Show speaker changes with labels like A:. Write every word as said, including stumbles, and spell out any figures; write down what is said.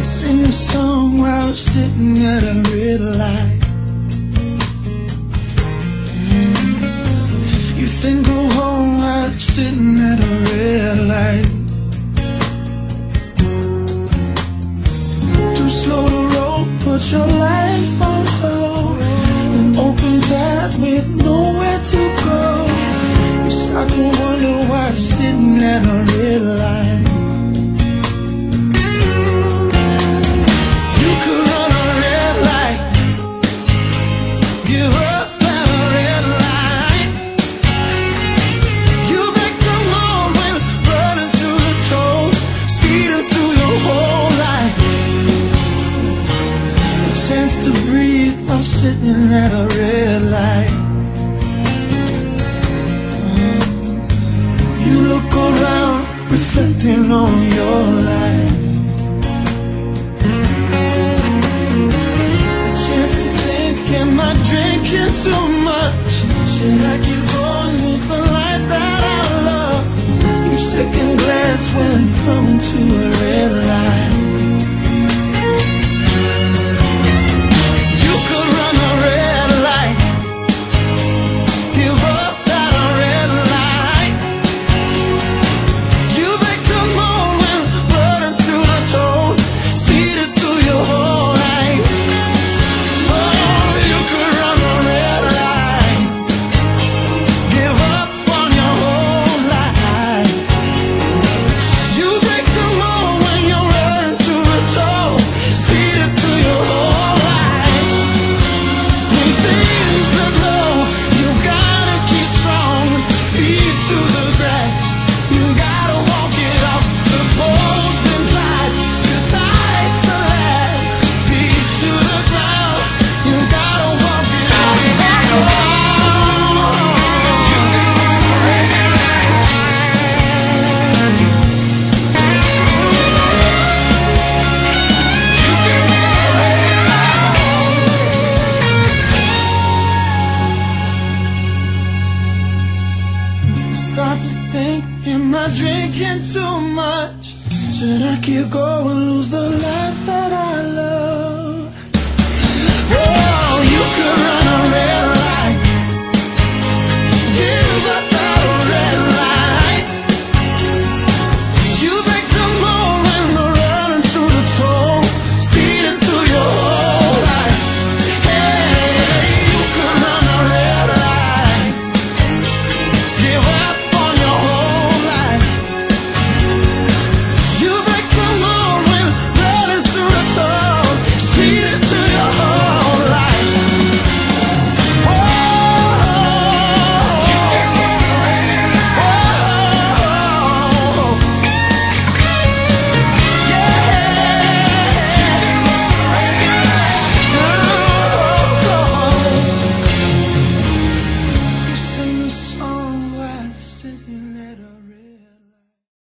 A: Sing a song while sitting at a red light. You think go home while sitting at a red light. Too slow to roll, put your life on hold, and open that with nowhere to go. You start to wonder why sitting at a red light. To breathe while sitting at a red light. You look around, reflecting on your life. A chance to think, am I drinking too much? Should I keep going, lose the light that I love? You second glance when coming to a red light. Start to think, am I drinking too much? Should I keep going, lose the light?